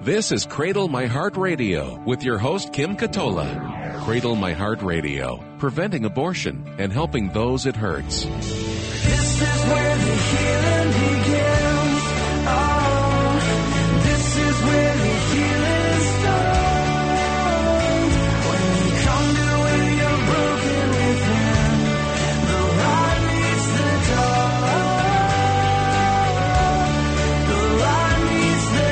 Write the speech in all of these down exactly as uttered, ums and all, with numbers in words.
This is Cradle My Heart Radio with your host, Kim Katola. Cradle My Heart Radio, preventing abortion and helping those it hurts. This is where the healing begins. Oh, this is where the healing starts. When you come to where you're broken within, the light meets the dark. The light meets the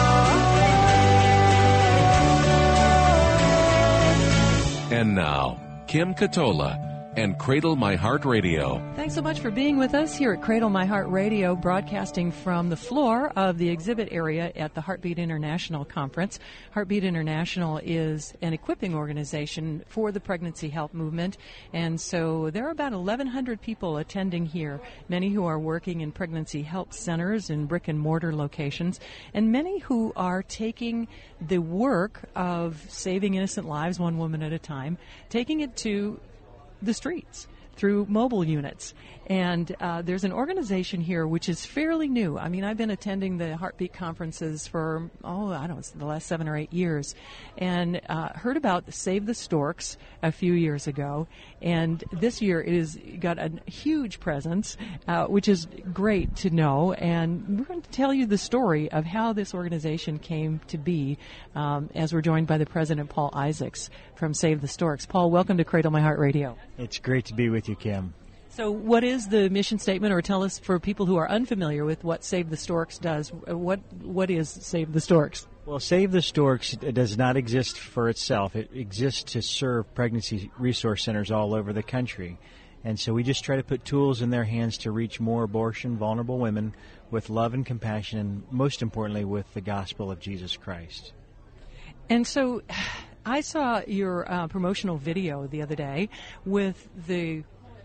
dark. And now, Kim Katola and Cradle My Heart Radio. Thanks so much for being with us here at Cradle My Heart Radio, broadcasting from the floor of the exhibit area at the Heartbeat International Conference. Heartbeat International is an equipping organization for the pregnancy help movement, and so there are about eleven hundred people attending here, many who are working in pregnancy help centers in brick-and-mortar locations, and many who are taking the work of saving innocent lives, one woman at a time, taking it to the streets through mobile units. And uh, there's an organization here which is fairly new. I mean, I've been attending the Heartbeat conferences for, oh, I don't know, the last seven or eight years, and uh, heard about Save the Storks a few years ago. And this year it has got a huge presence, uh, which is great to know. And we're going to tell you the story of how this organization came to be, um, as we're joined by the president, Paul Isaacs, from Save the Storks. Paul, welcome to Cradle My Heart Radio. It's great to be with you, Kim. So what is the mission statement, or tell us, for people who are unfamiliar with what Save the Storks does, what what is Save the Storks? Well, Save the Storks does not exist for itself. It exists to serve pregnancy resource centers all over the country. And so we just try to put tools in their hands to reach more abortion vulnerable women with love and compassion, and most importantly, with the gospel of Jesus Christ. And so I saw your uh, promotional video the other day with the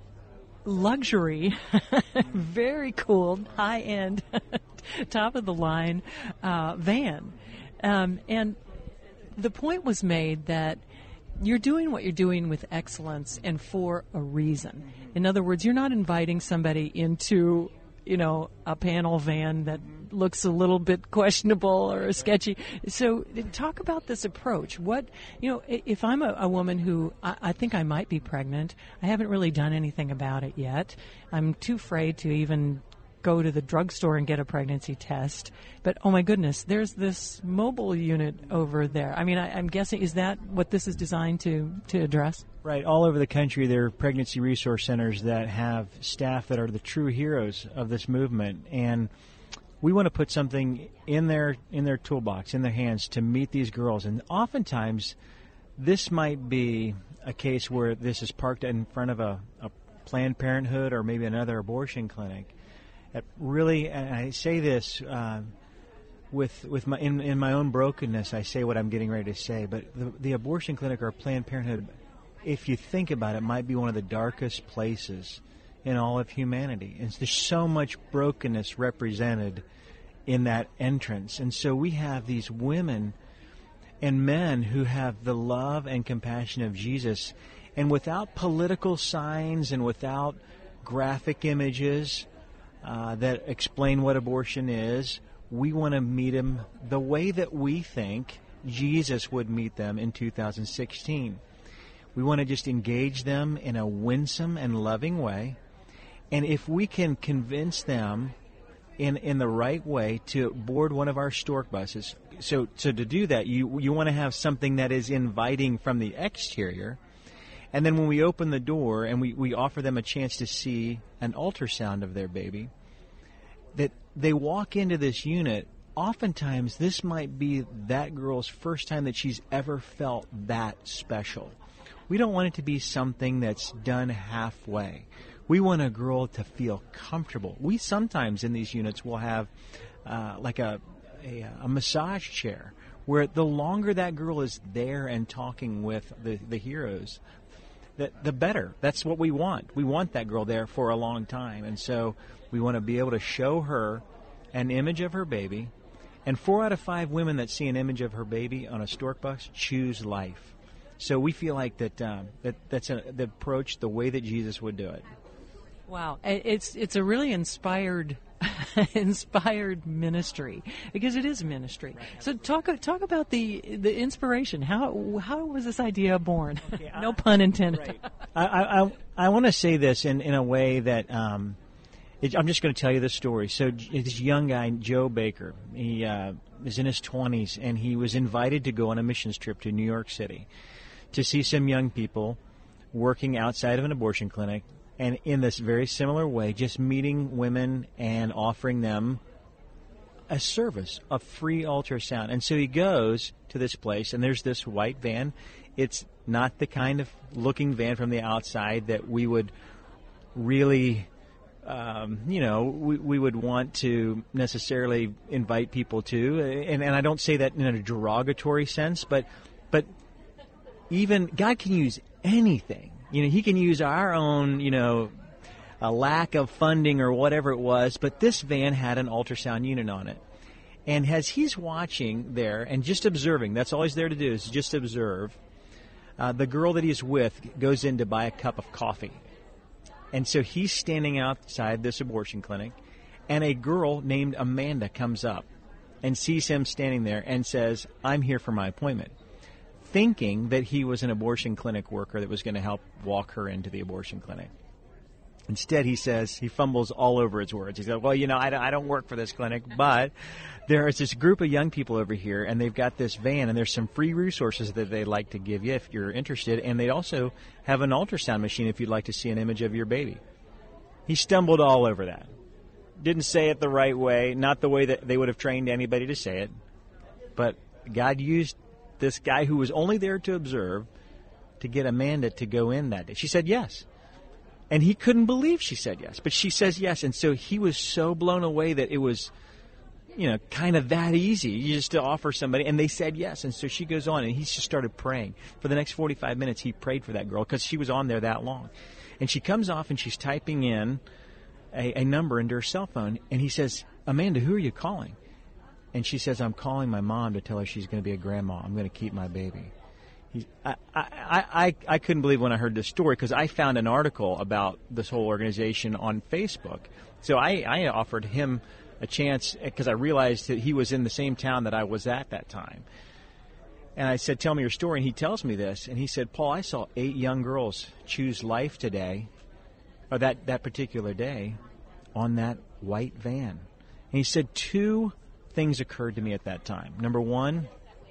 luxury, very cool, high-end, top-of-the-line uh, van. Um, and the point was made that you're doing what you're doing with excellence and for a reason. In other words, you're not inviting somebody into, you know, a panel van that looks a little bit questionable or sketchy. So talk about this approach. What, you know, if I'm a, a woman who I, I think I might be pregnant, I haven't really done anything about it yet. I'm too afraid to even go to the drugstore and get a pregnancy test. But, oh my goodness, there's this mobile unit over there. I mean, I, I'm guessing, is that what this is designed to, to address? Right. All over the country, there are pregnancy resource centers that have staff that are the true heroes of this movement. And we want to put something in their in their toolbox, in their hands, to meet these girls. And oftentimes, this might be a case where this is parked in front of a, a Planned Parenthood or maybe another abortion clinic. It really, and I say this uh, with with my in, in my own brokenness, I say what I'm getting ready to say. But the, the abortion clinic or Planned Parenthood, if you think about it, might be one of the darkest places in all of humanity. And there's so much brokenness represented in that entrance. And so we have these women and men who have the love and compassion of Jesus. And without political signs and without graphic images uh, that explain what abortion is, we want to meet them the way that we think Jesus would meet them in two thousand sixteen. We want to just engage them in a winsome and loving way. And if we can convince them in in the right way to board one of our stork buses, so so to do that, you you want to have something that is inviting from the exterior. And then when we open the door and we, we offer them a chance to see an ultrasound of their baby, that they walk into this unit, oftentimes this might be that girl's first time that she's ever felt that special. We don't want it to be something that's done halfway. We want a girl to feel comfortable. We sometimes in these units will have uh, like a, a a massage chair where the longer that girl is there and talking with the, the heroes, the, the better. That's what we want. We want that girl there for a long time. And so we want to be able to show her an image of her baby. And four out of five women that see an image of her baby on a stork bus choose life. So we feel like that uh, that that's a, the approach, the way that Jesus would do it. Wow, it's it's a really inspired inspired ministry, because it is ministry. Right. So talk talk about the the inspiration. How how was this idea born? Okay, no I, pun intended. Right. I I, I want to say this in, in a way that um, it, I'm just going to tell you the story. So this young guy, Joe Baker, he uh, is in his twenties, and he was invited to go on a missions trip to New York City to see some young people working outside of an abortion clinic, and in this very similar way, just meeting women and offering them a service, a free ultrasound. And so he goes to this place, and there's this white van. It's not the kind of looking van from the outside that we would really, um, you know, we, we would want to necessarily invite people to. And, and I don't say that in a derogatory sense, but but even God can use anything. You know, he can use our own, you know, a lack of funding or whatever it was, but this van had an ultrasound unit on it. And as he's watching there and just observing, that's all he's there to do is just observe, uh, the girl that he's with goes in to buy a cup of coffee. And so he's standing outside this abortion clinic, and a girl named Amanda comes up and sees him standing there and says, "I'm here for my appointment," thinking that he was an abortion clinic worker that was going to help walk her into the abortion clinic. Instead, he says, he fumbles all over his words. He says, well, you know, I don't, I don't work for this clinic, but there is this group of young people over here, and they've got this van, and there's some free resources that they'd like to give you if you're interested, and they also have an ultrasound machine if you'd like to see an image of your baby. He stumbled all over that. Didn't say it the right way, not the way that they would have trained anybody to say it, but God used this guy who was only there to observe to get Amanda to go in that day. She said yes. And he couldn't believe she said yes, but she says yes. And so he was so blown away that it was, you know, kind of that easy. You just to offer somebody, and they said yes. And so she goes on, and he just started praying. For the next forty-five minutes, he prayed for that girl because she was on there that long. And she comes off, and she's typing in a, a number into her cell phone, and he says, "Amanda, who are you calling?" And she says, "I'm calling my mom to tell her she's going to be a grandma. I'm going to keep my baby." He, I, I, I, I couldn't believe when I heard this story because I found an article about this whole organization on Facebook. So I, I offered him a chance because I realized that he was in the same town that I was at that time. And I said, "Tell me your story." And he tells me this. And he said, "Paul, I saw eight young girls choose life today, or that, that particular day, on that white van." And he said, two things occurred to me at that time. Number one,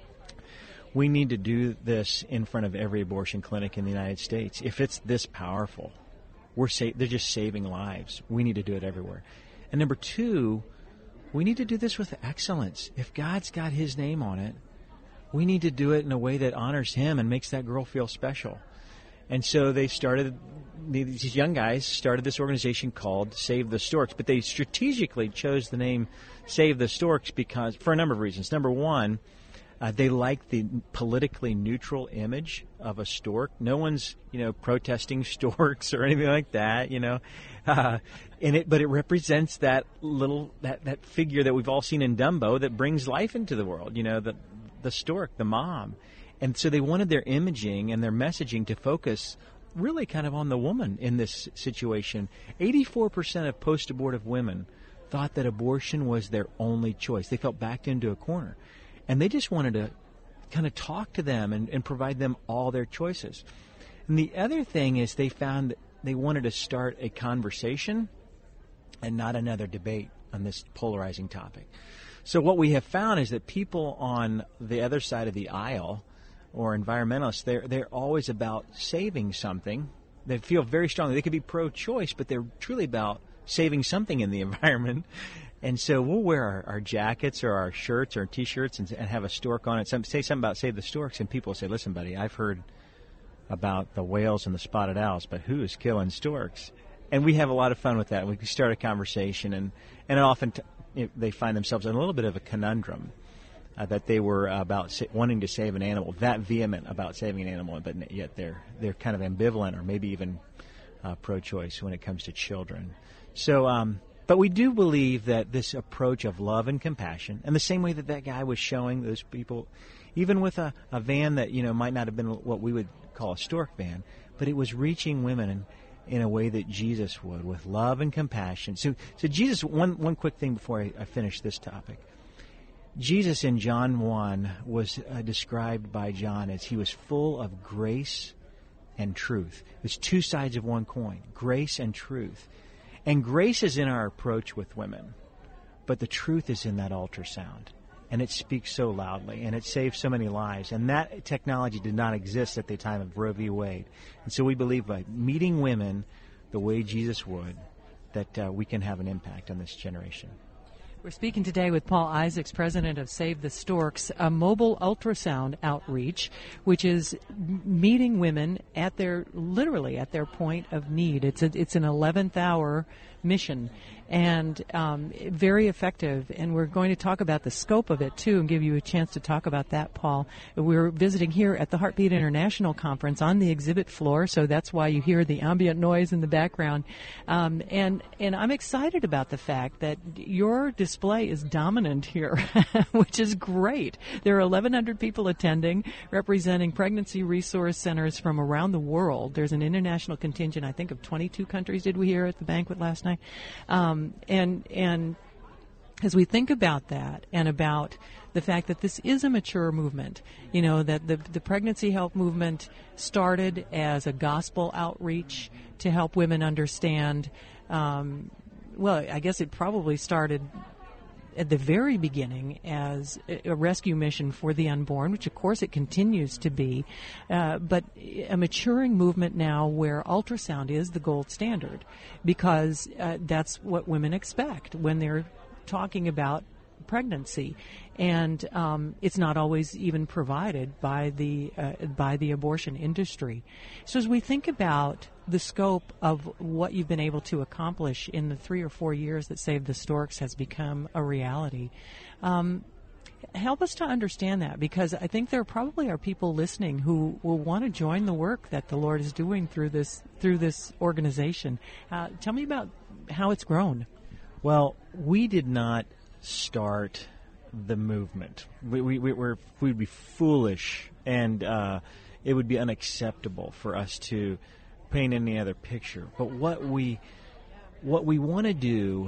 we need to do this in front of every abortion clinic in the United States. If it's this powerful, we're sa- they're just saving lives. We need to do it everywhere. And number two, we need to do this with excellence. If God's got his name on it, we need to do it in a way that honors him and makes that girl feel special. And so they started, these young guys started this organization called Save the Storks, but they strategically chose the name Save the Storks because, for a number of reasons. Number one, Uh, they like the politically neutral image of a stork. No one's, you know, protesting storks or anything like that, you know. Uh, and it, but it represents that little that, that figure that we've all seen in Dumbo that brings life into the world, you know, the the stork, the mom. And so they wanted their imaging and their messaging to focus really kind of on the woman in this situation. eighty-four percent of post-abortive women thought that abortion was their only choice. They felt backed into a corner. And they just wanted to kind of talk to them and, and provide them all their choices. And the other thing is they found that they wanted to start a conversation and not another debate on this polarizing topic. So what we have found is that people on the other side of the aisle, or environmentalists, they're, they're always about saving something. They feel very strongly. They could be pro-choice, but they're truly about saving something in the environment. And so we'll wear our, our jackets or our shirts or T-shirts and, and have a stork on it. Some, say something about Save the Storks, and people say, "Listen, buddy, I've heard about the whales and the spotted owls, but who is killing storks?" And we have a lot of fun with that. We start a conversation, and, and often t- you know, they find themselves in a little bit of a conundrum uh, that they were about sa- wanting to save an animal, that vehement about saving an animal, but yet they're, they're kind of ambivalent or maybe even uh, pro-choice when it comes to children. So, um But we do believe that this approach of love and compassion, and the same way that that guy was showing those people, even with a, a van that, you know, might not have been what we would call a stork van, but it was reaching women and, in a way that Jesus would, with love and compassion. So, so Jesus, one, one quick thing before I, I finish this topic. Jesus in John one was uh, described by John as he was full of grace and truth. It's two sides of one coin, grace and truth. And grace is in our approach with women, but the truth is in that ultrasound. And it speaks so loudly, and it saves so many lives. And that technology did not exist at the time of Roe v. Wade. And so we believe by meeting women the way Jesus would, that uh, we can have an impact on this generation. We're speaking today with Paul Isaacs, president of Save the Storks, a mobile ultrasound outreach, which is meeting women at their, literally at their point of need. It's a, it's an eleventh hour mission, and um, very effective. And we're going to talk about the scope of it, too, and give you a chance to talk about that, Paul. We're visiting here at the Heartbeat International Conference on the exhibit floor, so that's why you hear the ambient noise in the background. Um, and, and I'm excited about the fact that your display is dominant here, which is great. There are eleven hundred people attending, representing pregnancy resource centers from around the world. There's an international contingent, I think, of twenty-two countries, did we hear at the banquet last night? Um, and and as we think about that and about the fact that this is a mature movement, you know, that the, the pregnancy health movement started as a gospel outreach to help women understand, um, well, I guess it probably started at the very beginning as a rescue mission for the unborn, which of course it continues to be, uh, but a maturing movement now where ultrasound is the gold standard, because uh, that's what women expect when they're talking about pregnancy, and um, it's not always even provided by the uh, by the abortion industry. So as we think about the scope of what you've been able to accomplish in the three or four years that Save the Storks has become a reality, um, help us to understand that, because I think there probably are people listening who will want to join the work that the Lord is doing through this through this organization. Uh, tell me about how it's grown. Well, we did not start the movement. We, we, we we're, we'd be foolish, and uh, it would be unacceptable for us to paint any other picture. But what we what we want to do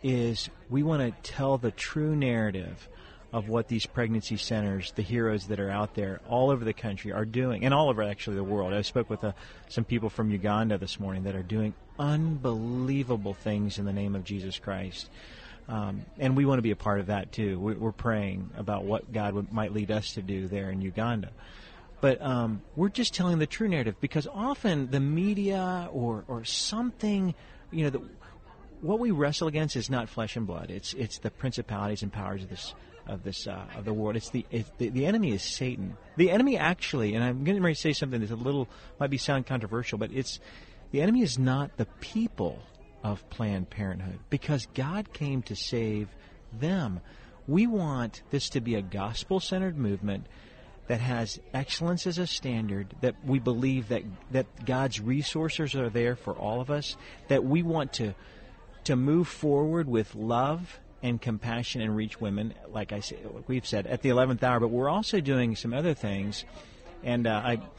is we want to tell the true narrative of what these pregnancy centers, the heroes that are out there all over the country are doing, and all over actually the world. I spoke with uh, some people from Uganda this morning that are doing unbelievable things in the name of Jesus Christ. Um, and we want to be a part of that, too. We, we're praying about what God would, might lead us to do there in Uganda. But um, we're just telling the true narrative, because often the media or, or something, you know, the, what we wrestle against is not flesh and blood. It's it's the principalities and powers of this of this uh, of the world. It's the, it's the the enemy is Satan. The enemy actually, and I'm getting ready to say something that's a little might be sound controversial, but it's the enemy is not the people of Planned Parenthood, because God came to save them. We want this to be a gospel-centered movement that has excellence as a standard, that we believe that that God's resources are there for all of us, that we want to to move forward with love and compassion and reach women, like I say, like we've said, at the eleventh hour. But we're also doing some other things, and uh, I.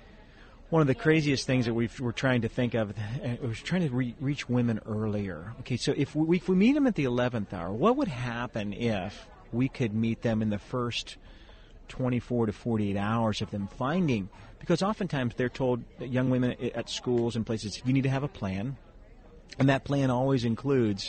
One of the craziest things that we've, we're trying to think of, uh, we're trying to re- reach women earlier. Okay, so if we, if we meet them at the eleventh hour, what would happen if we could meet them in the first twenty-four to forty-eight hours of them finding? Because oftentimes they're told, that young women at schools and places, you need to have a plan, and that plan always includes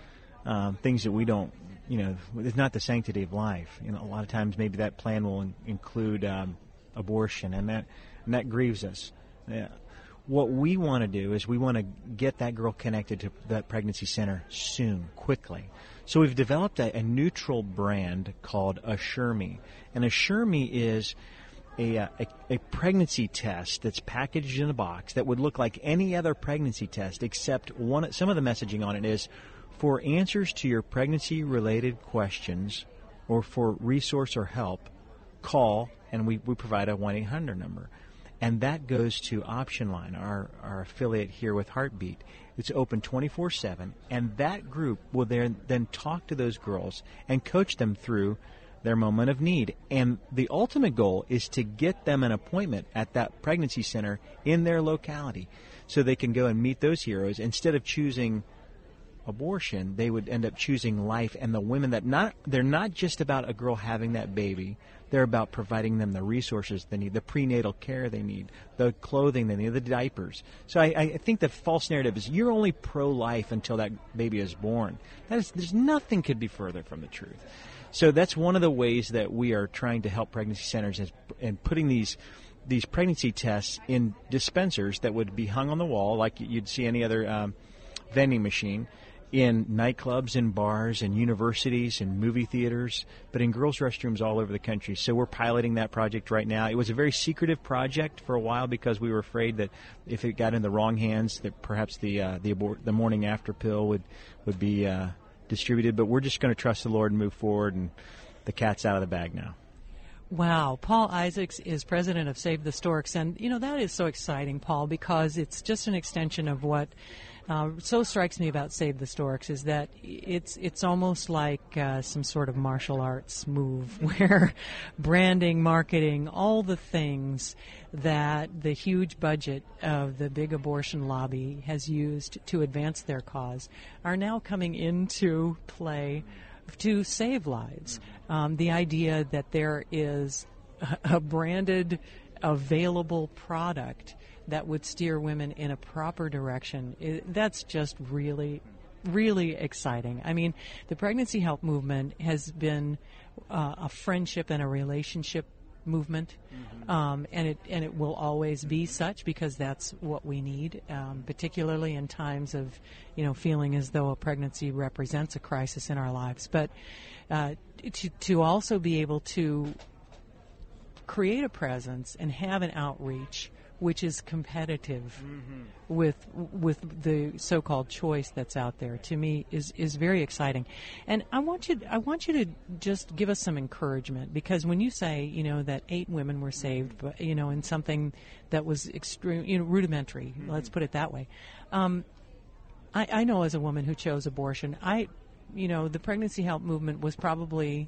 um, things that we don't, you know, it's not the sanctity of life. You know, a lot of times maybe that plan will in- include um, abortion, and that. And that grieves us. Yeah. What we want to do is we want to get that girl connected to that pregnancy center soon, quickly. So we've developed a, a neutral brand called Assure Me. And Assure Me is a, a, a pregnancy test that's packaged in a box that would look like any other pregnancy test, except one. Some of the messaging on it is, for answers to your pregnancy-related questions or for resource or help, call, and we, we provide a one eight hundred number. And that goes to Option Line, our, our affiliate here with Heartbeat. It's open twenty-four seven, and that group will then, then talk to those girls and coach them through their moment of need. And the ultimate goal is to get them an appointment at that pregnancy center in their locality so they can go and meet those heroes. Instead of choosing abortion, they would end up choosing life, and the women that not they're not just about a girl having that baby. They're about providing them the resources they need, the prenatal care they need, the clothing they need, the diapers. So I, I think the false narrative is you're only pro-life until that baby is born. That is, there's nothing could be further from the truth. So that's one of the ways that we are trying to help pregnancy centers is, and putting these these pregnancy tests in dispensers that would be hung on the wall like you'd see any other um, vending machine, in nightclubs and bars and universities and movie theaters, but in girls' restrooms all over the country. So we're piloting that project right now. It was a very secretive project for a while because we were afraid that if it got in the wrong hands, that perhaps the uh, the, abort- the morning after pill would would be uh, distributed. But we're just going to trust the Lord and move forward, and the cat's out of the bag now. Wow. Paul Isaacs is president of Save the Storks. And, you know, that is so exciting, Paul, because it's just an extension of what uh, so strikes me about Save the Storks is that it's it's almost like uh, some sort of martial arts move where branding, marketing, all the things that the huge budget of the big abortion lobby has used to advance their cause are now coming into play to save lives. Um, the idea that there is a, a branded, available product that would steer women in a proper direction, it, that's just really, really exciting. I mean, the pregnancy help movement has been uh, a friendship and a relationship movement, mm-hmm. um, and it and it will always be such because that's what we need, um, particularly in times of, you know, feeling as though a pregnancy represents a crisis in our lives. But uh, to to also be able to create a presence and have an outreach which is competitive mm-hmm. with with the so-called choice that's out there, to me is is very exciting. And I want you I want you to just give us some encouragement, because when you say, you know, that eight women were saved, but, you know, in something that was extreme, you know, rudimentary, mm-hmm. let's put it that way. Um, I, I know as a woman who chose abortion, I, you know, the pregnancy help movement was probably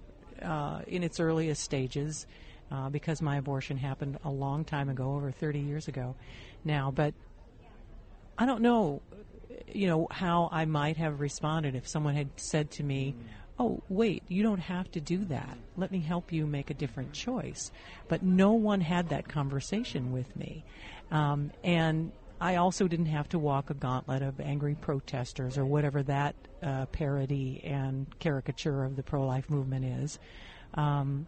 uh, in its earliest stages. Uh, because my abortion happened a long time ago, over thirty years ago now. But I don't know, you know, how I might have responded if someone had said to me, oh, wait, you don't have to do that. Let me help you make a different choice. But no one had that conversation with me. Um, and I also didn't have to walk a gauntlet of angry protesters or whatever that uh, parody and caricature of the pro-life movement is. Um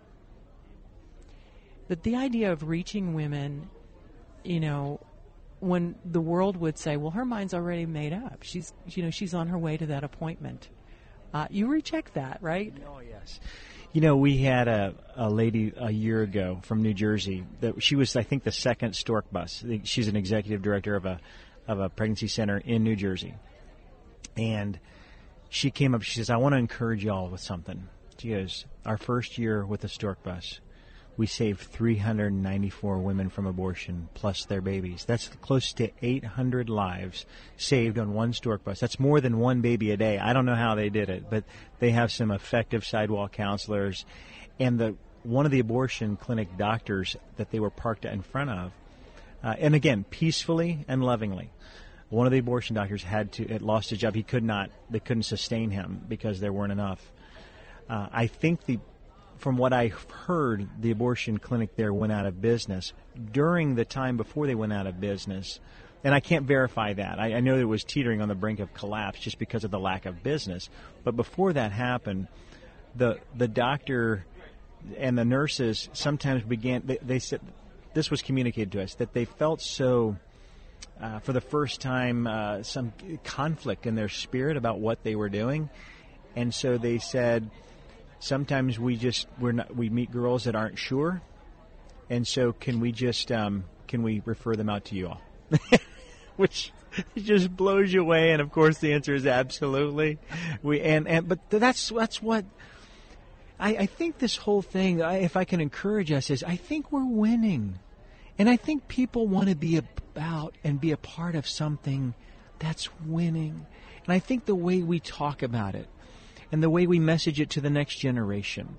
But the idea of reaching women, you know, when the world would say, well, her mind's already made up. She's, you know, she's on her way to that appointment. Uh, you reject that, right? Oh, yes. You know, we had a, a lady a year ago from New Jersey that she was, I think, the second Stork bus. She's an executive director of a of a pregnancy center in New Jersey. And she came up, she says, I want to encourage y'all with something. She goes, our first year with the Stork bus, we saved three hundred ninety-four women from abortion, plus their babies. That's close to eight hundred lives saved on one Stork bus. That's more than one baby a day. I don't know how they did it, but they have some effective sidewalk counselors. And the one of the abortion clinic doctors that they were parked in front of, uh, and again, peacefully and lovingly, one of the abortion doctors had to had lost his job. He could not, they couldn't sustain him because there weren't enough. Uh, I think the From what I heard, the abortion clinic there went out of business during the time before they went out of business. And I can't verify that. I, I know it was teetering on the brink of collapse just because of the lack of business. But before that happened, the the doctor and the nurses sometimes began, they, they said, this was communicated to us, that they felt so, uh, for the first time, uh, some conflict in their spirit about what they were doing. And so they said, sometimes we just we're not we meet girls that aren't sure, and so can we just um, can we refer them out to you all, which just blows you away. And of course, the answer is absolutely. We and, and but that's that's what I, I think. This whole thing, I, if I can encourage us, is I think we're winning, and I think people want to be about and be a part of something that's winning, and I think the way we talk about it and the way we message it to the next generation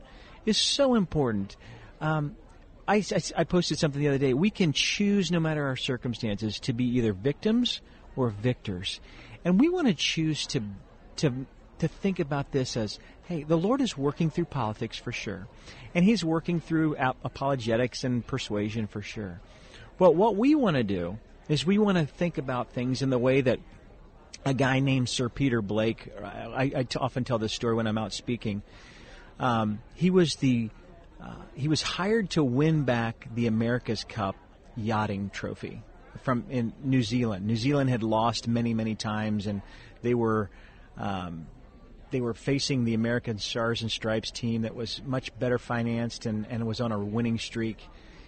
is so important. Um, I, I, I posted something the other day. We can choose, no matter our circumstances, to be either victims or victors. And we want to choose to to to think about this as, hey, the Lord is working through politics for sure. And He's working through ap- apologetics and persuasion for sure. But what we want to do is we want to think about things in the way that a guy named Sir Peter Blake, I, I t- often tell this story when I'm out speaking. Um, he was the uh, he was hired to win back the America's Cup yachting trophy from in New Zealand. New Zealand had lost many, many times, and they were um, they were facing the American Stars and Stripes team that was much better financed and, and was on a winning streak.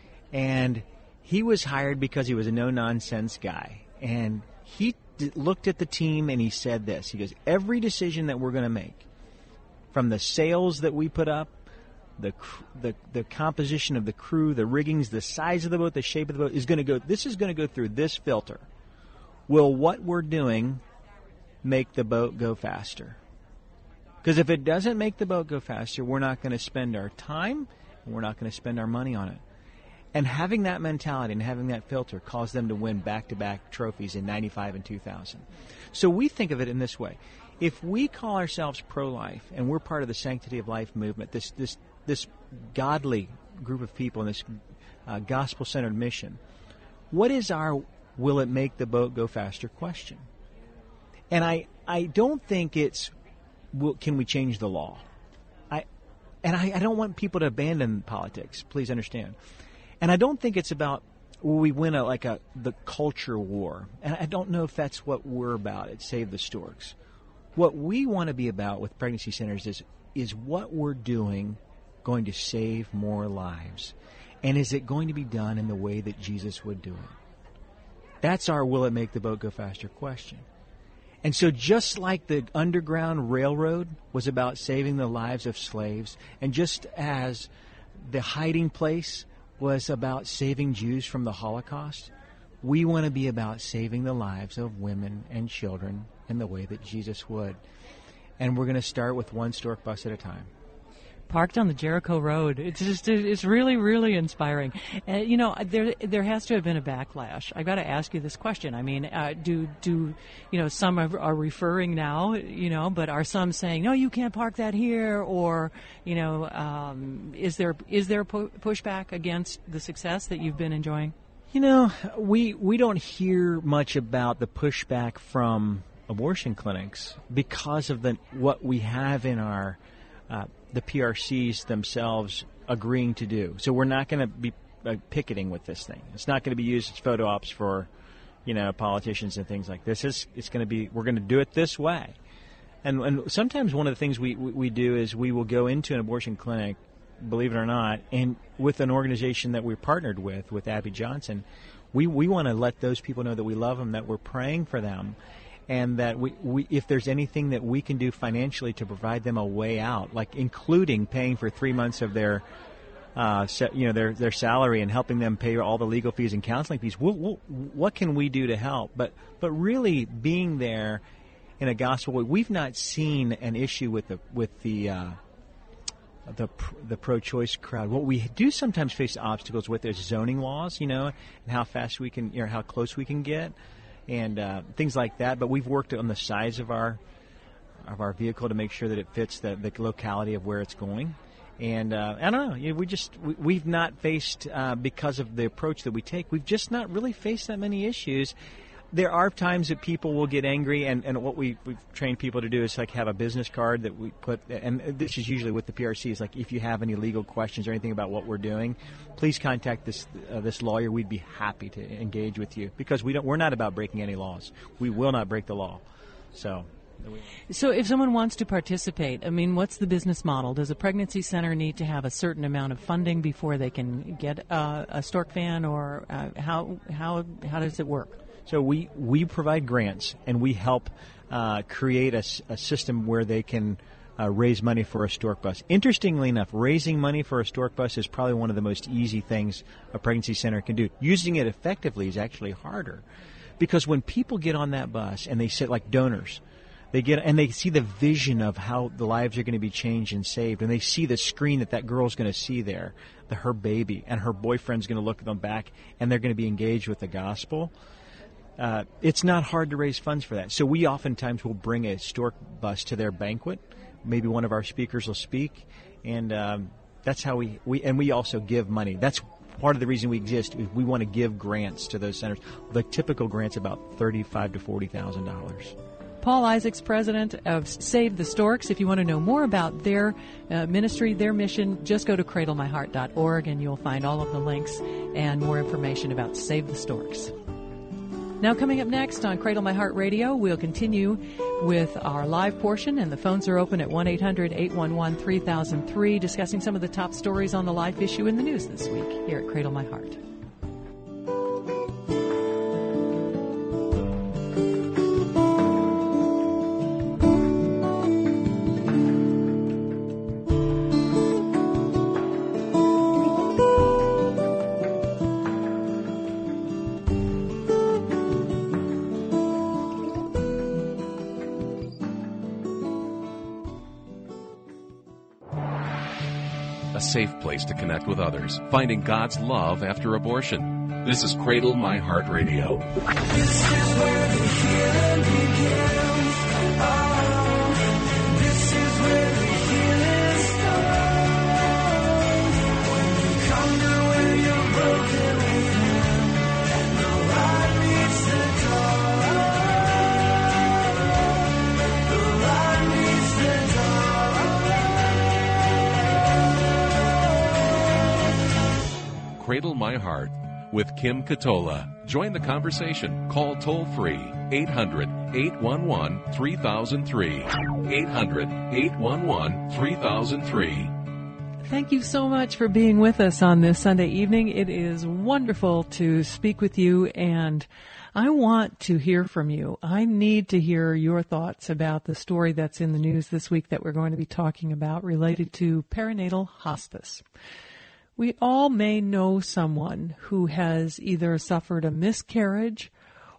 And he was hired because he was a no-nonsense guy. And he d- looked at the team and he said this. He goes, every decision that we're going to make, from the sails that we put up, the, cr- the the composition of the crew, the riggings, the size of the boat, the shape of the boat, is going to go, this is going to go through this filter. Will what we're doing make the boat go faster? Because if it doesn't make the boat go faster, we're not going to spend our time and we're not going to spend our money on it. And having that mentality and having that filter caused them to win back-to-back trophies in ninety-five and two thousand. So we think of it in this way. If we call ourselves pro-life and we're part of the Sanctity of Life movement, this this this godly group of people in this uh, gospel-centered mission, what is our will it make the boat go faster question? And I, I don't think it's, will, can we change the law? I And I, I don't want people to abandon politics, please understand. And I don't think it's about, will we win a, like a the culture war? And I don't know if that's what we're about at Save the Storks. What we want to be about with pregnancy centers is is what we're doing going to save more lives? And is it going to be done in the way that Jesus would do it? That's our will it make the boat go faster question. And so just like the Underground Railroad was about saving the lives of slaves, and just as the hiding place was about saving Jews from the Holocaust, we want to be about saving the lives of women and children in the way that Jesus would. And we're going to start with one stork bus at a time. Parked on the Jericho Road. It's just, it's really, really inspiring. Uh, you know, there there has to have been a backlash. I've got to ask you this question. I mean, uh, do, do, you know, some are, are referring now, you know, but are some saying, no, you can't park that here? Or, you know, um, is there is there pu- pushback against the success that you've been enjoying? You know, we we don't hear much about the pushback from abortion clinics because of the what we have in our uh, the P R Cs themselves agreeing to do. So we're not going to be uh, picketing with this thing. It's not going to be used as photo ops for, you know, politicians and things like this. It's, it's going to be, we're going to do it this way. And, and sometimes one of the things we, we, we do is we will go into an abortion clinic, believe it or not, and with an organization that we're partnered with, with Abby Johnson, we, we want to let those people know that we love them, that we're praying for them, and that we, we, if there's anything that we can do financially to provide them a way out, like including paying for three months of their, uh, you know, their their salary and helping them pay all the legal fees and counseling fees, we'll, we'll, what can we do to help? But but really being there in a gospel way, we've not seen an issue with the with the uh, the the pro-choice crowd. What we do sometimes face obstacles with is zoning laws, you know, and how fast we can, you know, how close we can get. And uh, things like that, but we've worked on the size of our of our vehicle to make sure that it fits the, the locality of where it's going. And uh, I don't know, you know, we just we, we've not faced uh, because of the approach that we take. We've just not really faced that many issues. There are times that people will get angry, and, and what we, we've trained people to do is like have a business card that we put, and this is usually with the P R Cs, like if you have any legal questions or anything about what we're doing, please contact this uh, this lawyer. We'd be happy to engage with you, because we don't, we're not about breaking any laws. We will not break the law. So. So if someone wants to participate, I mean, what's the business model? Does a pregnancy center need to have a certain amount of funding before they can get uh, a stork fan, or uh, how how how does it work? So we, we provide grants, and we help uh, create a, a system where they can uh, raise money for a stork bus. Interestingly enough, raising money for a stork bus is probably one of the most easy things a pregnancy center can do. Using it effectively is actually harder, because when people get on that bus and they sit like donors, They get and they see the vision of how the lives are going to be changed and saved, and they see the screen that that girl's going to see there, the, her baby, and her boyfriend's going to look at them back, and they're going to be engaged with the gospel. Uh, it's not hard to raise funds for that. So we oftentimes will bring a stork bus to their banquet. Maybe one of our speakers will speak, and um, that's how we, we and we also give money. That's part of the reason we exist. We want to give grants to those centers. The typical grant's about thirty-five to forty thousand dollars. Paul Isaacs, president of Save the Storks. If you want to know more about their uh, ministry, their mission, just go to cradle my heart dot org and you'll find all of the links and more information about Save the Storks. Now, coming up next on Cradle My Heart Radio, we'll continue with our live portion, and the phones are open at one eight hundred eight one one three thousand three, discussing some of the top stories on the life issue in the news this week here at Cradle My Heart. Safe place to connect with others, finding God's love after abortion. This is Cradle My Heart Radio. This is where the healing begins. Oh, this is where the healing starts. When you come to where you're broken within, and the light meets the dark. The light meets the dark. Cradle My Heart with Kim Katola. Join the conversation. Call toll-free eight hundred eight one one three thousand three. eight hundred eight one one three thousand three. Thank you so much for being with us on this Sunday evening. It is wonderful to speak with you, and I want to hear from you. I need to hear your thoughts about the story that's in the news this week that we're going to be talking about related to perinatal hospice. We all may know someone who has either suffered a miscarriage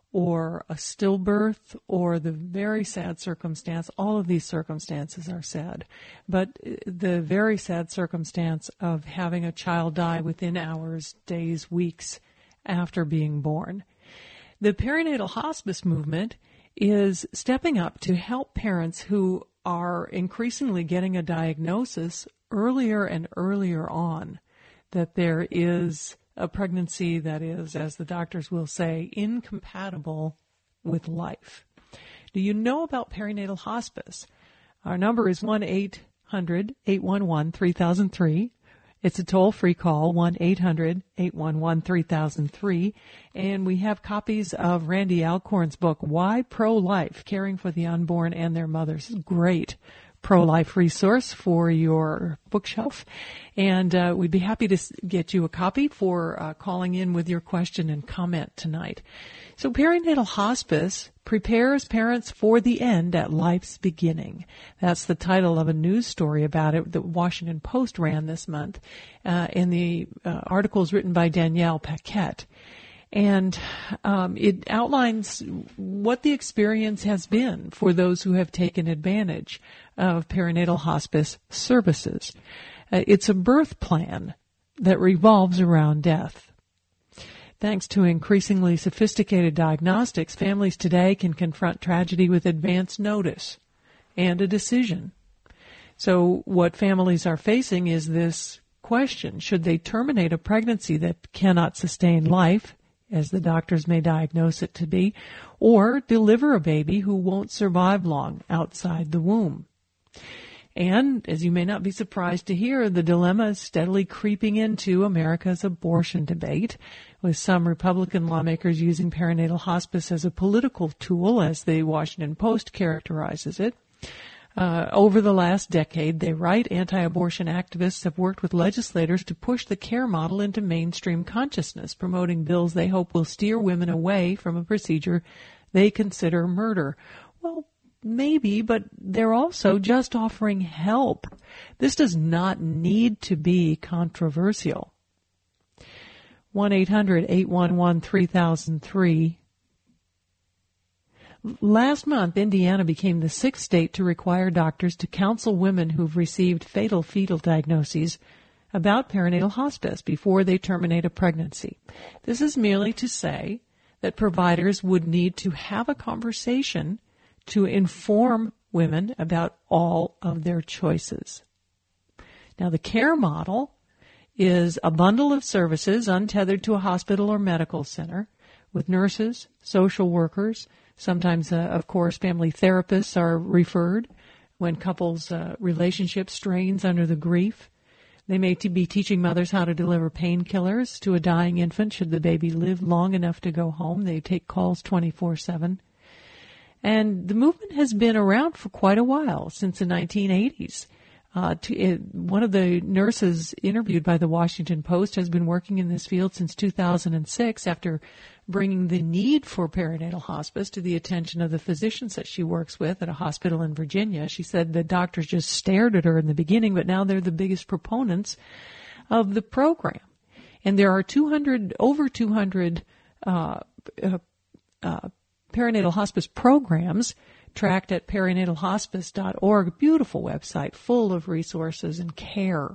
or a stillbirth or the very sad circumstance. All of these circumstances are sad, but the very sad circumstance of having a child die within hours, days, weeks after being born. The perinatal hospice movement is stepping up to help parents who are increasingly getting a diagnosis earlier and earlier on that there is a pregnancy that is, as the doctors will say, incompatible with life. Do you know about perinatal hospice? Our number is one eight hundred eight one one three thousand three. It's a toll-free call, one eight hundred eight one one three thousand three. And we have copies of Randy Alcorn's book, Why Pro-Life? Caring for the Unborn and Their Mothers. Great pro-life resource for your bookshelf. And uh, we'd be happy to get you a copy for uh, calling in with your question and comment tonight. So perinatal hospice prepares parents for the end at life's beginning. That's the title of a news story about it that Washington Post ran this month. Uh, and the uh, article is written by Danielle Paquette. And um, it outlines what the experience has been for those who have taken advantage of perinatal hospice services. Uh, it's a birth plan that revolves around death. Thanks to increasingly sophisticated diagnostics, families today can confront tragedy with advance notice and a decision. So what families are facing is this question: should they terminate a pregnancy that cannot sustain life, as the doctors may diagnose it to be, or deliver a baby who won't survive long outside the womb? And, as you may not be surprised to hear, the dilemma is steadily creeping into America's abortion debate, with some Republican lawmakers using perinatal hospice as a political tool, as the Washington Post characterizes it. Uh, over the last decade, they write, anti-abortion activists have worked with legislators to push the care model into mainstream consciousness, promoting bills they hope will steer women away from a procedure they consider murder. Well, maybe, but they're also just offering help. This does not need to be controversial. one eight hundred eight one one three thousand three. Last month, Indiana became the sixth state to require doctors to counsel women who've received fatal fetal diagnoses about perinatal hospice before they terminate a pregnancy. This is merely to say that providers would need to have a conversation to inform women about all of their choices. Now, the care model is a bundle of services untethered to a hospital or medical center with nurses, social workers. Sometimes, uh, of course, family therapists are referred when couples' uh, relationship strains under the grief. They may t- be teaching mothers how to deliver painkillers to a dying infant should the baby live long enough to go home. They take calls twenty-four seven. And the movement has been around for quite a while, since the nineteen eighties. Uh, to, it, one of the nurses interviewed by the Washington Post has been working in this field since two thousand six after bringing the need for perinatal hospice to the attention of the physicians that she works with at a hospital in Virginia. She said the doctors just stared at her in the beginning, but now they're the biggest proponents of the program. And there are two hundred, over two hundred uh, uh, uh, perinatal hospice programs tracked at perinatal hospice dot org, a beautiful website full of resources and care.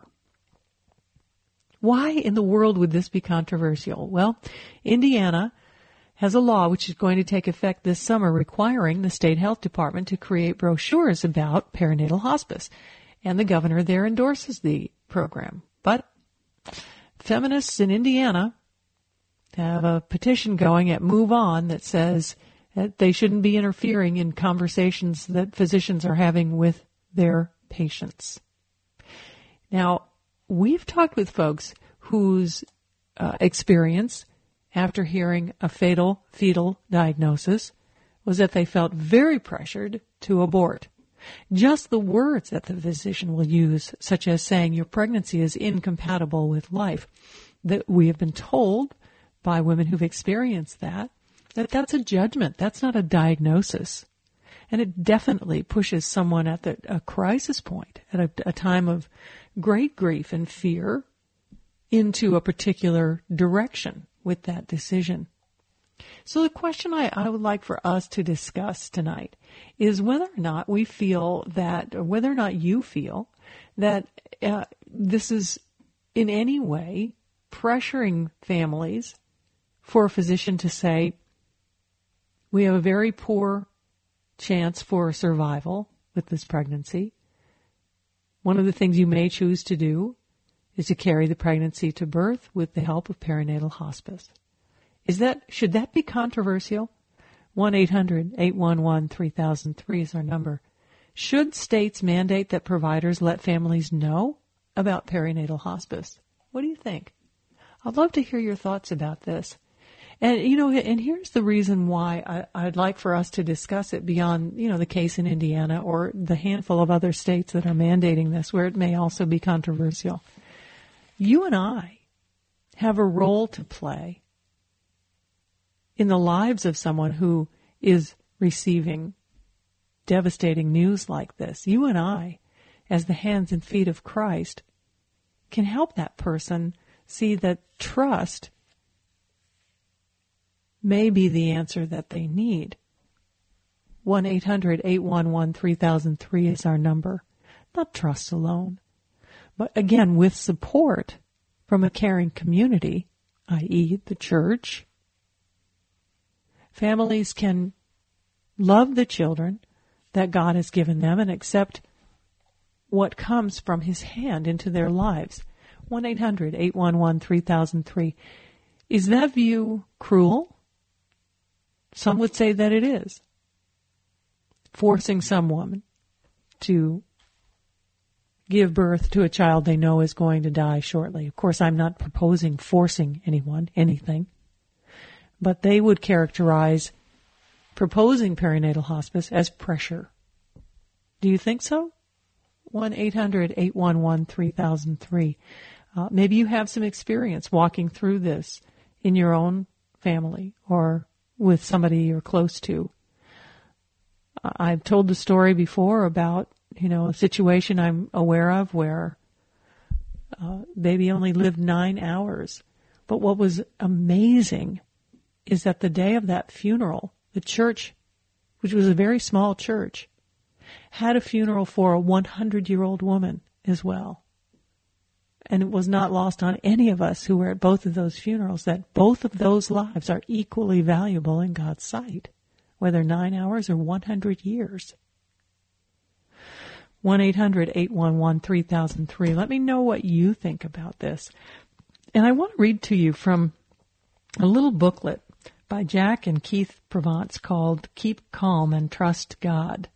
Why in the world would this be controversial? Well, Indiana has a law which is going to take effect this summer requiring the state health department to create brochures about perinatal hospice, and the governor there endorses the program. But feminists in Indiana have a petition going at Move On that says that they shouldn't be interfering in conversations that physicians are having with their patients. Now, we've talked with folks whose uh, experience after hearing a fatal fetal diagnosis was that they felt very pressured to abort. Just the words that the physician will use, such as saying your pregnancy is incompatible with life, that we have been told by women who've experienced that, that that's a judgment. That's not a diagnosis. And it definitely pushes someone at the, a crisis point, at a, a time of great grief and fear, into a particular direction with that decision. So the question I, I would like for us to discuss tonight is whether or not we feel that, or whether or not you feel that uh, this is in any way pressuring families for a physician to say, we have a very poor chance for survival with this pregnancy. One of the things you may choose to do is to carry the pregnancy to birth with the help of perinatal hospice. Is that, should that be controversial? one eight hundred eight one one three thousand three is our number. Should states mandate that providers let families know about perinatal hospice? What do you think? I'd love to hear your thoughts about this. And, you know, and here's the reason why I, I'd like for us to discuss it beyond, you know, the case in Indiana or the handful of other states that are mandating this, where it may also be controversial. You and I have a role to play in the lives of someone who is receiving devastating news like this. You and I, as the hands and feet of Christ, can help that person see that trust may be the answer that they need. one eight hundred eight one one three thousand three is our number. Not trust alone, but again, with support from a caring community, that is the church. Families can love the children that God has given them and accept what comes from His hand into their lives. one eight hundred eight one one three thousand three. Is that view cruel? Some would say that it is. Forcing some woman to give birth to a child they know is going to die shortly. Of course, I'm not proposing forcing anyone, anything. But they would characterize proposing perinatal hospice as pressure. Do you think so? one eight hundred eight one one three thousand three. Uh, maybe you have some experience walking through this in your own family or with somebody you're close to. Uh, I've told the story before about, you know, a situation I'm aware of where uh, baby only lived nine hours. But what was amazing is that the day of that funeral, the church which was a very small church, had a funeral for a hundred-year-old woman as well. And it was not lost on any of us who were at both of those funerals that both of those lives are equally valuable in God's sight, whether nine hours or one hundred years. one eight hundred eight one one three thousand three. Let me know what you think about this. And I want to read to you from a little booklet by Jack and Keith Provence called Keep Calm and Trust God.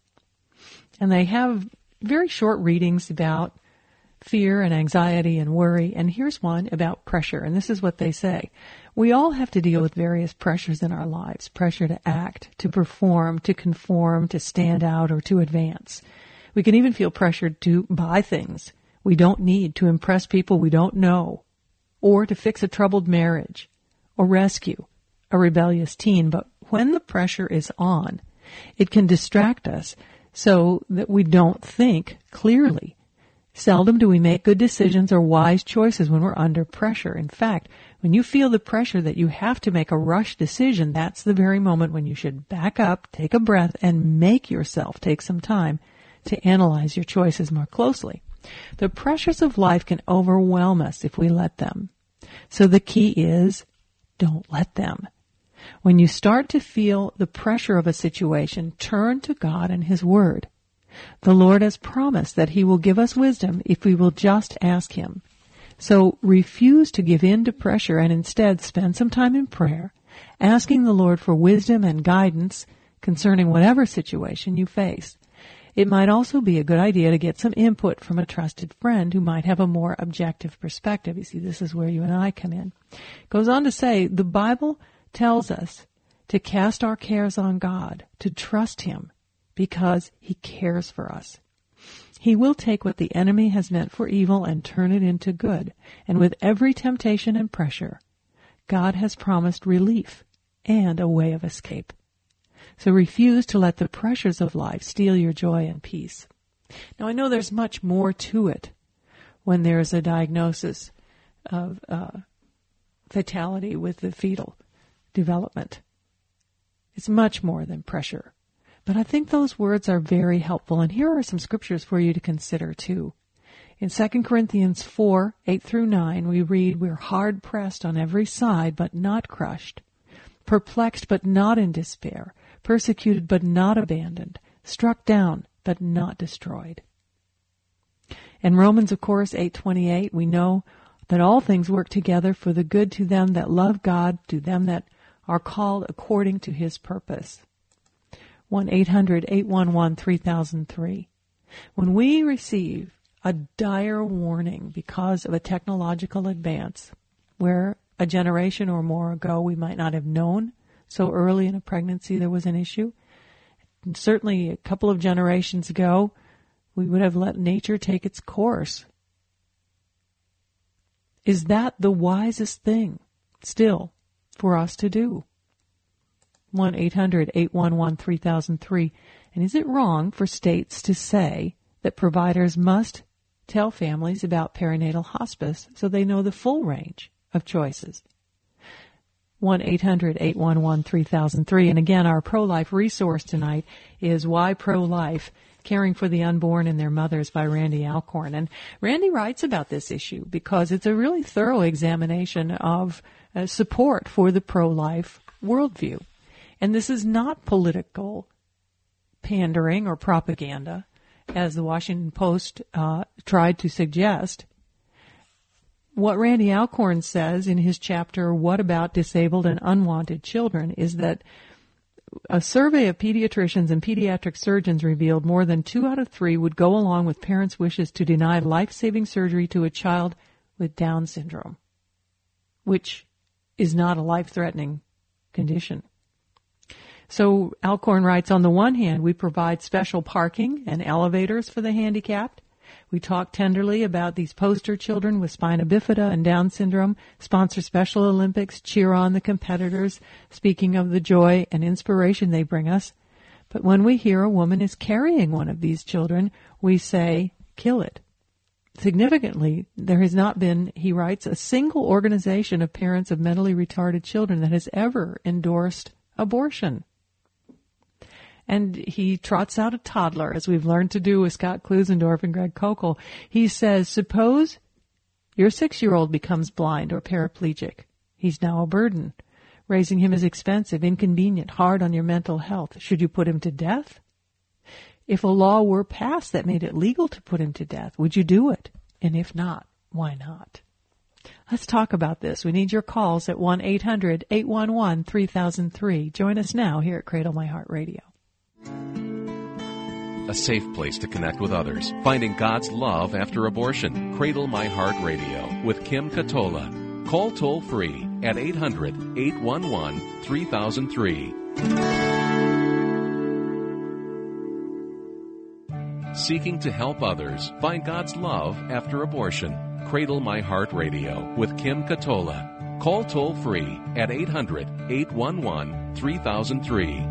And they have very short readings about fear and anxiety and worry. And here's one about pressure. And this is what they say. We all have to deal with various pressures in our lives. Pressure to act, to perform, to conform, to stand out, or to advance. We can even feel pressured to buy things we don't need, to impress people we don't know, or to fix a troubled marriage, or rescue a rebellious teen. But when the pressure is on, it can distract us so that we don't think clearly. Seldom do we make good decisions or wise choices when we're under pressure. In fact, when you feel the pressure that you have to make a rush decision, that's the very moment when you should back up, take a breath, and make yourself take some time to analyze your choices more closely. The pressures of life can overwhelm us if we let them. So the key is, don't let them. When you start to feel the pressure of a situation, turn to God and His Word. The Lord has promised that He will give us wisdom if we will just ask Him. So refuse to give in to pressure and instead spend some time in prayer, asking the Lord for wisdom and guidance concerning whatever situation you face. It might also be a good idea to get some input from a trusted friend who might have a more objective perspective. You see, this is where you and I come in. It goes on to say, the Bible tells us to cast our cares on God, to trust Him, because He cares for us. He will take what the enemy has meant for evil and turn it into good. And with every temptation and pressure, God has promised relief and a way of escape. So refuse to let the pressures of life steal your joy and peace. Now, I know there's much more to it when there's a diagnosis of uh, fatality with the fetal development. It's much more than pressure. But I think those words are very helpful, and here are some scriptures for you to consider too. In Second Corinthians four, eight through nine, we read, we're hard pressed on every side, but not crushed, perplexed, but not in despair, persecuted, but not abandoned, struck down, but not destroyed. In Romans, of course, eight twenty-eight, we know that all things work together for the good to them that love God, to them that are called according to His purpose. one eight hundred eight one one three thousand three. When we receive a dire warning because of a technological advance, where a generation or more ago we might not have known so early in a pregnancy there was an issue, and certainly a couple of generations ago we would have let nature take its course. Is that the wisest thing still for us to do? one eight hundred eight one one three thousand three. And is it wrong for states to say that providers must tell families about perinatal hospice so they know the full range of choices? one eight hundred eight one one three thousand three. And again, our pro-life resource tonight is Why Pro-Life? Caring for the Unborn and Their Mothers by Randy Alcorn. And Randy writes about this issue because it's a really thorough examination of uh, support for the pro-life worldview. And this is not political pandering or propaganda, as the Washington Post uh, tried to suggest. What Randy Alcorn says in his chapter, What About Disabled and Unwanted Children, is that a survey of pediatricians and pediatric surgeons revealed more than two out of three would go along with parents' wishes to deny life-saving surgery to a child with Down syndrome, which is not a life-threatening condition. So Alcorn writes, on the one hand, we provide special parking and elevators for the handicapped. We talk tenderly about these poster children with spina bifida and Down syndrome, sponsor Special Olympics, cheer on the competitors, speaking of the joy and inspiration they bring us. But when we hear a woman is carrying one of these children, we say, kill it. Significantly, there has not been, he writes, a single organization of parents of mentally retarded children that has ever endorsed abortion. And he trots out a toddler, as we've learned to do with Scott Klusendorf and Greg Kokel. He says, suppose your six-year-old becomes blind or paraplegic. He's now a burden. Raising him is expensive, inconvenient, hard on your mental health. Should you put him to death? If a law were passed that made it legal to put him to death, would you do it? And if not, why not? Let's talk about this. We need your calls at one eight hundred eight one one three thousand three. Join us now here at Cradle My Heart Radio. A safe place to connect with others. Finding God's love after abortion. Cradle My Heart Radio with Kim Katola. Call toll free at eight hundred eight one one three thousand three. Seeking to help others find God's love after abortion. Cradle My Heart Radio with Kim Katola. Call toll free at eight hundred eight one one three thousand three.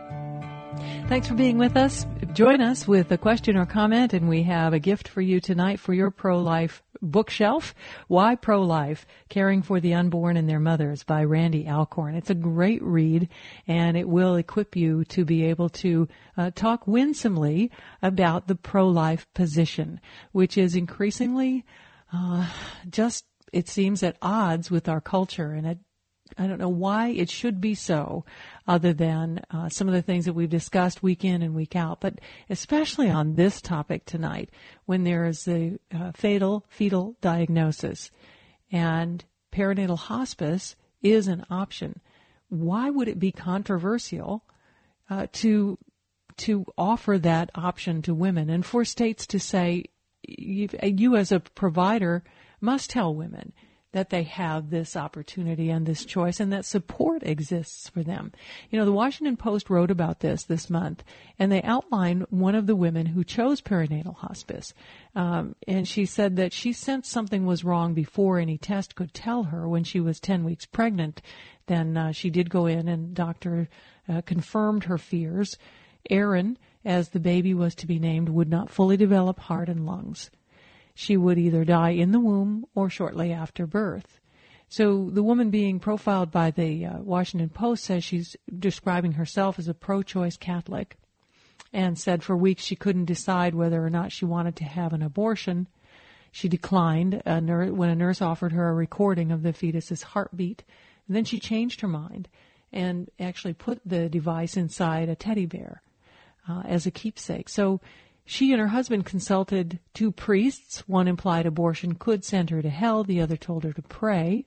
Thanks for being with us. Join us with a question or comment, and we have a gift for you tonight for your pro-life bookshelf. Why Pro-Life? Caring for the Unborn and Their Mothers by Randy Alcorn. It's a great read, and it will equip you to be able to uh, talk winsomely about the pro-life position, which is increasingly uh, just, it seems, at odds with our culture, and it I don't know why it should be so, other than uh, some of the things that we've discussed week in and week out, but especially on this topic tonight, when there is a uh, fatal fetal diagnosis and perinatal hospice is an option. Why would it be controversial uh, to to offer that option to women, and for states to say, you, you as a provider must tell women that they have this opportunity and this choice, and that support exists for them. You know, the Washington Post wrote about this this month, and they outlined one of the women who chose perinatal hospice. Um, and she said that she sensed something was wrong before any test could tell her when she was ten weeks pregnant. Then uh, she did go in, and doctor uh, confirmed her fears. Aaron, as the baby was to be named, would not fully develop heart and lungs. She would either die in the womb or shortly after birth. So the woman being profiled by the uh, Washington Post says she's describing herself as a pro-choice Catholic, and said for weeks she couldn't decide whether or not she wanted to have an abortion. She declined a nur- when a nurse offered her a recording of the fetus's heartbeat. And then she changed her mind and actually put the device inside a teddy bear uh, as a keepsake. So she and her husband consulted two priests. One implied abortion could send her to hell. The other told her to pray.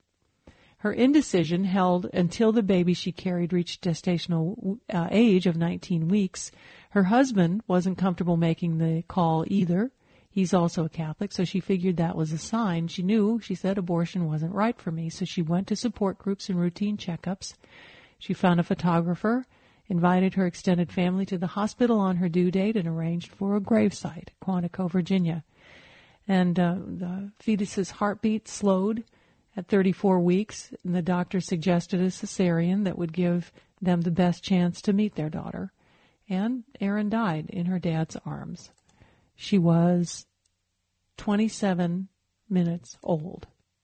Her indecision held until the baby she carried reached gestational uh, age of nineteen weeks. Her husband wasn't comfortable making the call either. He's also a Catholic, so she figured that was a sign. She knew, she said, abortion wasn't right for me, so she went to support groups and routine checkups. She found a photographer, invited her extended family to the hospital on her due date, and arranged for a gravesite, Quantico, Virginia. And uh, the fetus's heartbeat slowed at thirty-four weeks, and the doctor suggested a cesarean that would give them the best chance to meet their daughter. And Erin died in her dad's arms. She was twenty-seven minutes old.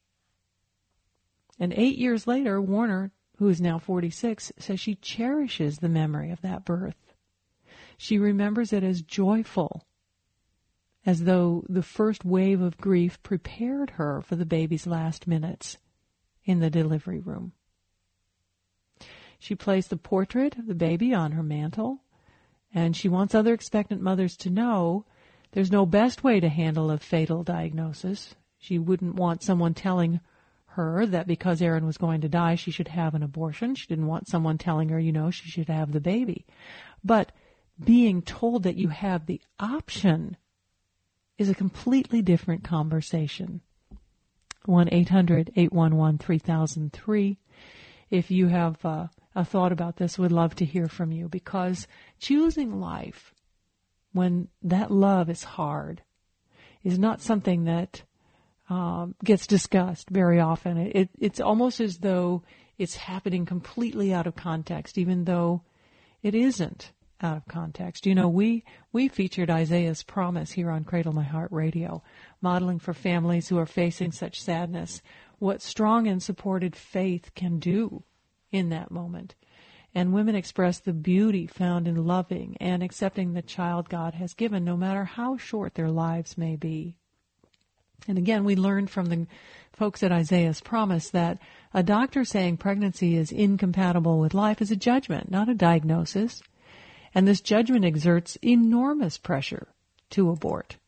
And eight years later, Warner, who is now forty-six, says she cherishes the memory of that birth. She remembers it as joyful, as though the first wave of grief prepared her for the baby's last minutes in the delivery room. She placed the portrait of the baby on her mantle, and she wants other expectant mothers to know there's no best way to handle a fatal diagnosis. She wouldn't want someone telling her that because Erin was going to die, she should have an abortion. She didn't want someone telling her, you know, she should have the baby. But being told that you have the option is a completely different conversation. one eight hundred eight one one three thousand three. If you have uh, a thought about this, we'd love to hear from you, because choosing life when that love is hard is not something that um, gets discussed very often. It, it, it's almost as though it's happening completely out of context, even though it isn't out of context. You know, we, we featured Isaiah's promise here on Cradle My Heart Radio, modeling for families who are facing such sadness what strong and supported faith can do in that moment. And women express the beauty found in loving and accepting the child God has given, no matter how short their lives may be. And again, we learned from the folks at Isaiah's Promise that a doctor saying pregnancy is incompatible with life is a judgment, not a diagnosis. And this judgment exerts enormous pressure to abort.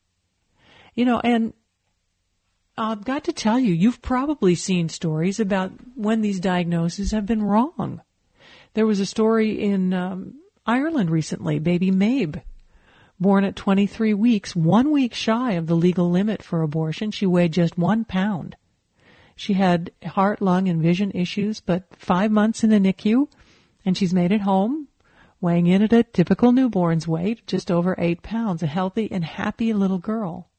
You know, and I've got to tell you, you've probably seen stories about when these diagnoses have been wrong. There was a story in um, Ireland recently, baby Mabe, born at twenty-three weeks, one week shy of the legal limit for abortion. She weighed just one pound. She had heart, lung, and vision issues, but five months in the N I C U, and she's made it home, weighing in at a typical newborn's weight, just over eight pounds, a healthy and happy little girl.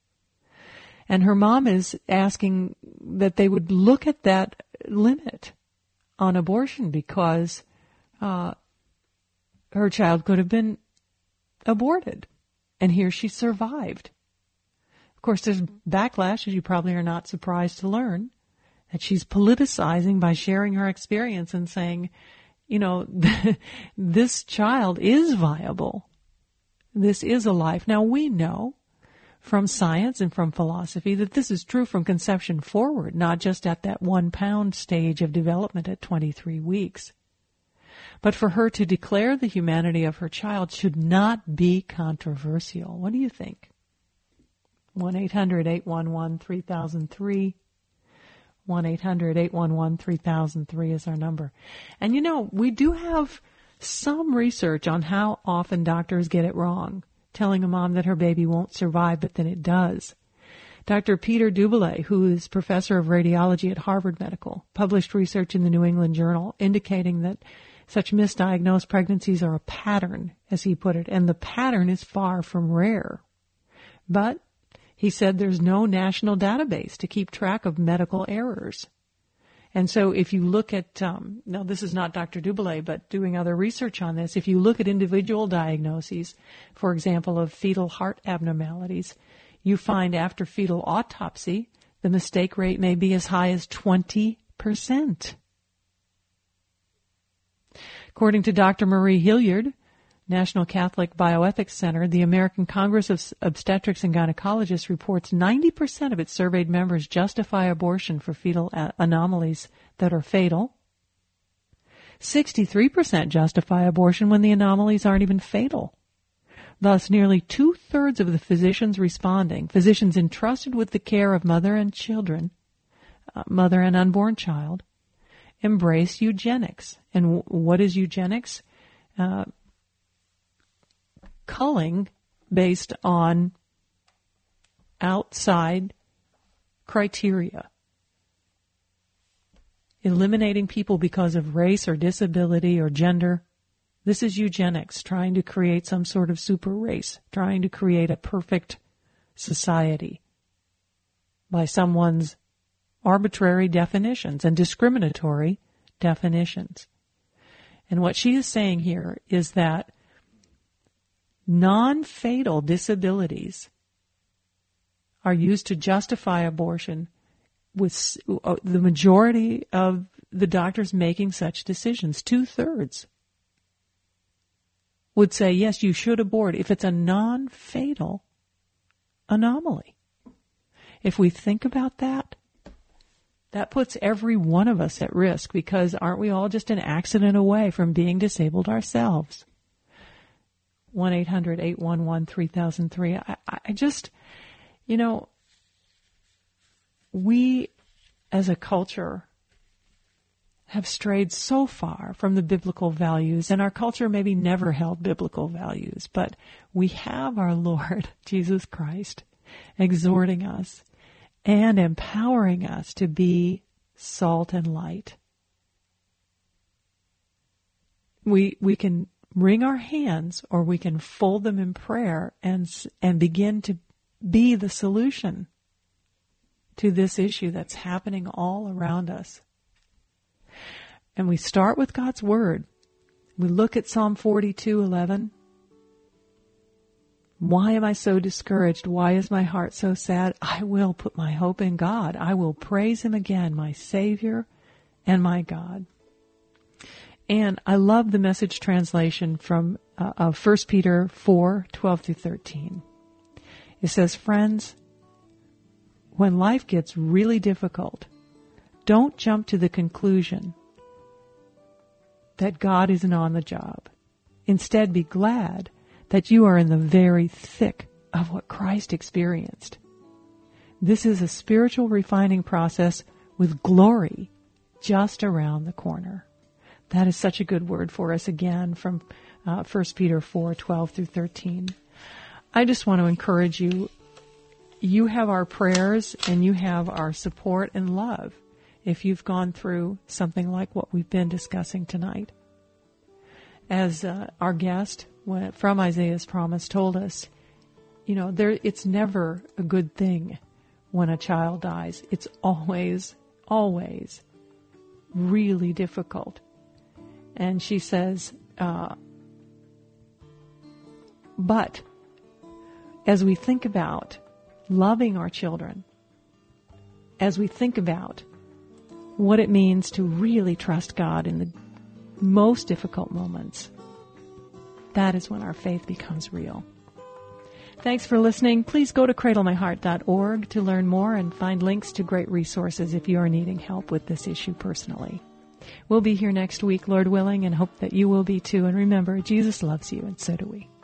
And her mom is asking that they would look at that limit on abortion because uh, her child could have been aborted. And here she survived. Of course, there's backlash, as you probably are not surprised to learn, that she's politicizing by sharing her experience and saying, you know, this child is viable. This is a life. Now, we know from science and from philosophy that this is true from conception forward, not just at that one pound stage of development at twenty-three weeks. But for her to declare the humanity of her child should not be controversial. What do you think? one eight hundred eight one one three thousand three. one eight hundred eight one one three thousand three is our number. And you know, we do have some research on how often doctors get it wrong, telling a mom that her baby won't survive, but then it does. Doctor Peter Dubilet, who is professor of radiology at Harvard Medical, published research in the New England Journal indicating that such misdiagnosed pregnancies are a pattern, as he put it, and the pattern is far from rare. But he said there's no national database to keep track of medical errors. And so if you look at, um, now this is not Doctor Dubilet, but doing other research on this, if you look at individual diagnoses, for example, of fetal heart abnormalities, you find after fetal autopsy, the mistake rate may be as high as twenty percent. According to Doctor Marie Hilliard, National Catholic Bioethics Center, the American Congress of Obstetrics and Gynecologists reports ninety percent of its surveyed members justify abortion for fetal a- anomalies that are fatal. sixty-three percent justify abortion when the anomalies aren't even fatal. Thus, nearly two-thirds of the physicians responding, physicians entrusted with the care of mother and children, uh, mother and unborn child, embrace eugenics. And w- what is eugenics? Uh, culling based on outside criteria. Eliminating people because of race or disability or gender. This is eugenics, trying to create some sort of super race, trying to create a perfect society by someone's arbitrary definitions and discriminatory definitions. And what she is saying here is that non-fatal disabilities are used to justify abortion, with the majority of the doctors making such decisions, two-thirds, would say, yes, you should abort if it's a non-fatal anomaly. If we think about that, that puts every one of us at risk, because aren't we all just an accident away from being disabled ourselves? one eight hundred eight one one three thousand three. I, I just, you know, we as a culture have strayed so far from the biblical values, and our culture maybe never held biblical values, but we have our Lord Jesus Christ exhorting us and empowering us to be salt and light. We we can wring our hands, or we can fold them in prayer and and begin to be the solution to this issue that's happening all around us. And we start with God's Word. We look at Psalm forty-two eleven. Why am I so discouraged? Why is my heart so sad? I will put my hope in God. I will praise Him again, my Savior and my God. And I love the Message translation from uh, of First Peter four, twelve through thirteen. It says, friends, when life gets really difficult, don't jump to the conclusion that God isn't on the job. Instead, be glad that you are in the very thick of what Christ experienced. This is a spiritual refining process with glory just around the corner. That is such a good word for us again from uh, First Peter four, twelve through thirteen. I just want to encourage you. You have our prayers and you have our support and love if you've gone through something like what we've been discussing tonight. As uh, our guest from Isaiah's Promise told us, you know, there it's never a good thing when a child dies. It's always, always really difficult. And she says, uh, but as we think about loving our children, as we think about what it means to really trust God in the most difficult moments, that is when our faith becomes real. Thanks for listening. Please go to cradle my heart dot org to learn more and find links to great resources if you are needing help with this issue personally. We'll be here next week, Lord willing, and hope that you will be too. And remember, Jesus loves you, and so do we.